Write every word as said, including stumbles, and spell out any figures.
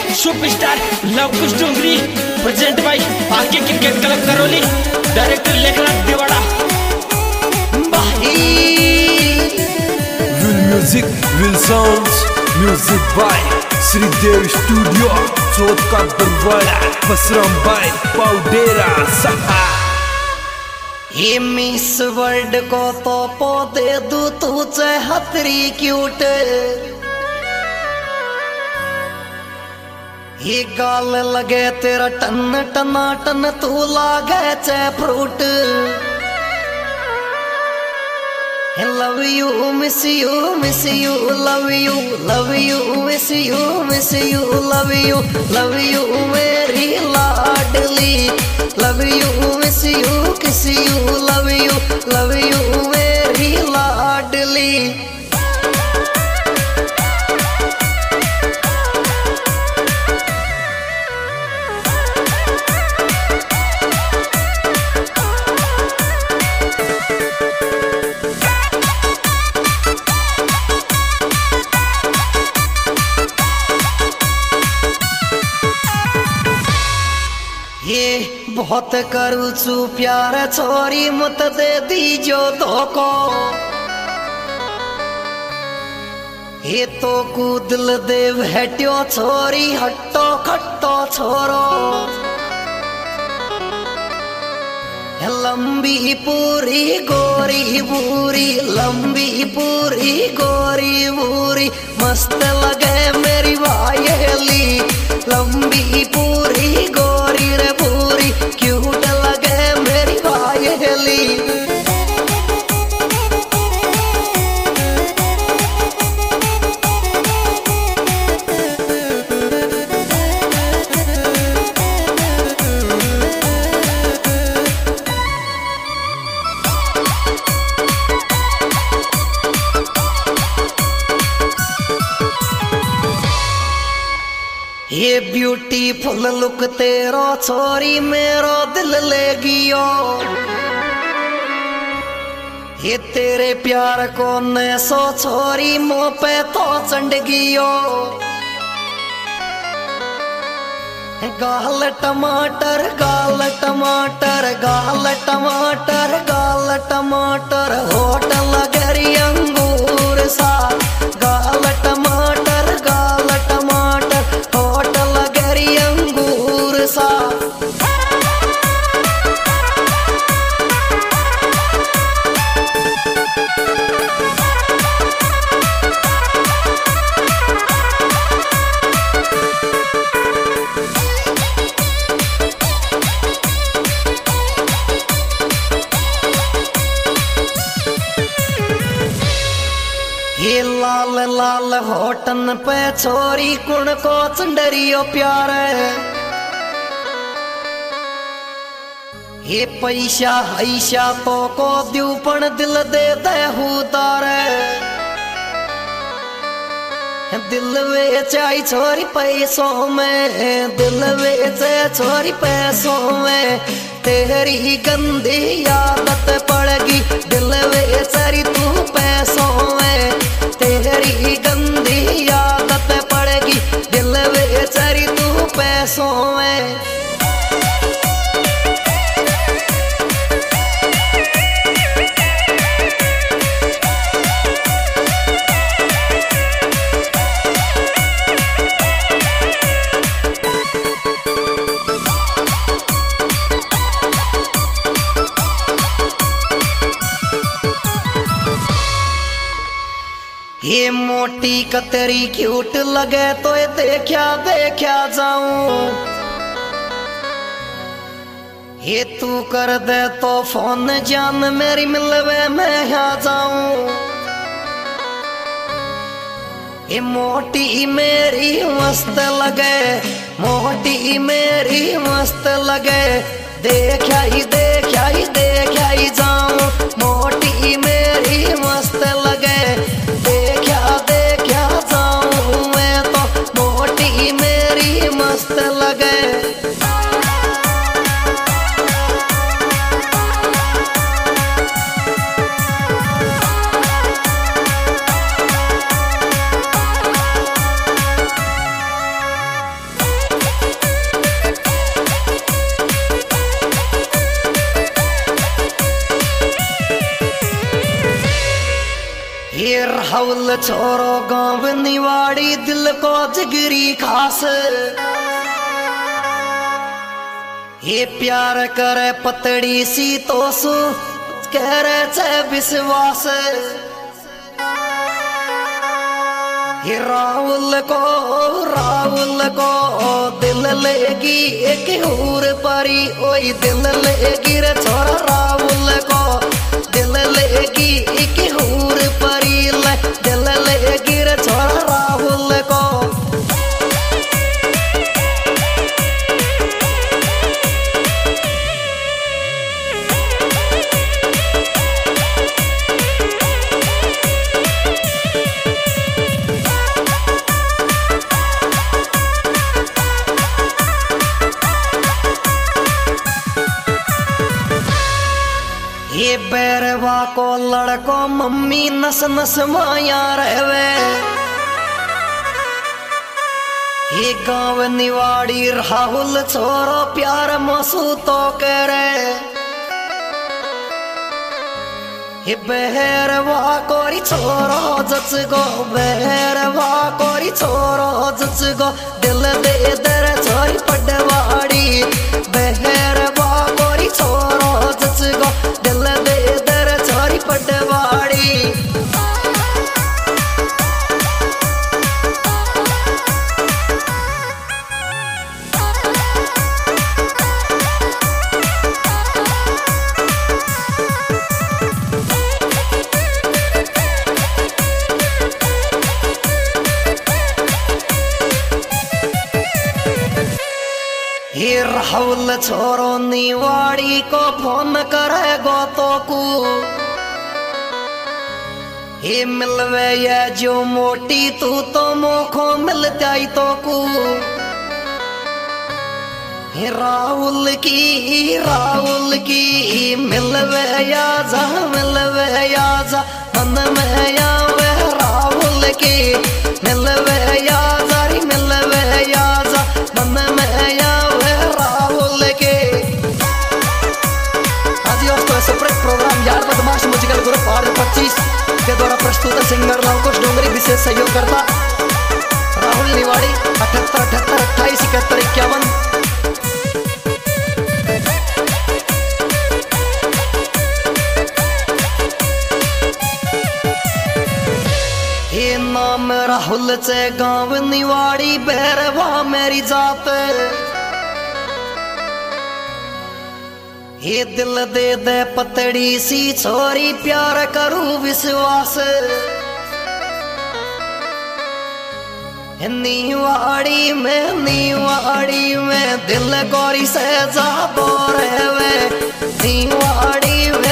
Superstar Lavkush Dongri present by आके cricket club Karauli, director Lekhnath Dewada. Will music will sounds, music by Shridev studio, चौथ का दरवाजा, Basram bye पाउडेरा सहा। ये मिस वर्ल्ड को तो पौधे दू तुझे हथरी क्यूट, ये गाल लगे तेरा टन टना टन, तू लागे चे fruit. Love you miss you miss you love you love you miss you miss you love you love you मेरी लाडली, love you miss you kiss you love you love you मेरी लाडली। ये बहुत करू चू प्यार छोरी, मत दे दीजो धोखो। ये तो कू दिल देव हट्यो छोरी, हट्टो खट्टो छोरो। लंबी पूरी गोरी बूरी, लंबी पूरी गोरी बूरी, मस्त लगे मेरी वायली। लंबी पूरी गोरी रे पूरी, क्यूट लगे मेरी वायली। ये ब्यूटीफुल लुक तेरो छोरी मेरो दिल ले गियो, ये तेरे प्यार को ने सो छोरी मुँह पे तो चंड गियो। गाल टमाटर गाल टमाटर गाल टमाटर गाल टमाटर, होठ लगरी अंगूर सा। गाल टमाटर गाल टमाटर, होठ लगरी अंगूर सा। ये लाल लाल होटन पे छोरी कुण को चंडरियो प्यार, ये पैसा हैसा तो को द्यूपण दिल दे दे हुदार। दिल वेचाई छोरी पैसों में, दिल वेचे छोरी पैसों में, तेरी गंदी आदत पड़गी। दिल वेचारी तू पैसों में, तेरी गंदी आदत पड़गी। दिल वेचारी तू पैसों में। ये मोटी कतरी क्यूट लगे तो ये देखा देखा जाऊं, ये तू कर दे तो फोन जान मेरी मिलवे मैं आ जाऊं। ये मोटी मेरी मस्त लगे, मोटी मेरी मस्त लगे, देखा ही देखा ही देखा ही जाऊं। मोटी मेरी मस्त लगे, देखा देखा जाऊं मैं तो, मोटी मेरी मस्त लगे। राहुल छोरो गाँव निवाड़ी दिल को जिगरी खास ये प्यार करे पतड़ी सी तो सु कह रहे विश्वास ये राहुल को राहुल को दिल लेगी एक हूर परी ओई दिल लेगी रे छोरा राहुल को दिल लेगी एक हूर परी ले दिल लेगी रे छोरा राहुल को ये बैरवा को लड़को मम्मी नस नस माया रहवे ये गाँव निवाड़ी राहुल छोरो प्यार मसू तो करे ये बहरवा कोरी छोरो जच गो बहरवा कोरी छोरो जच गो दिल दे दर छोरी पडवाड़ी बहरवा कोरी छोरो जच गो दिल दे दर छोरी पडवाड़ी ये राहुल छोरो निवाड़ी को फोन करेगो तो कू ये मिलवे ये जो मोटी तू तो मोखो मिल जाई तो कू ये राहुल की राहुल की मिलवे या जा मिलवे या जा मन में या वे राहुल की मिलवे या जा री मिलवे या जा मन में या प्रोग्राम यार बदमाश म्यूजिकल ग्रुप आर पच्चीस के द्वारा प्रस्तुत सिंगर लवकुश डोंगरी विशेष सहयोग करता राहुल निवाड़ी अठहत्तर अठहत्तर अट्ठाईस इकहत्तर इक्यावन। ये नाम राहुल से गाँव निवाड़ी बैरवा मेरी जात ये दिल दे दे पतड़ी सी छोरी प्यार करूं विश्वास नीवाड़ी में नीवाड़ी में दिल गोरी से जा बोरे वे नीवाड़ी में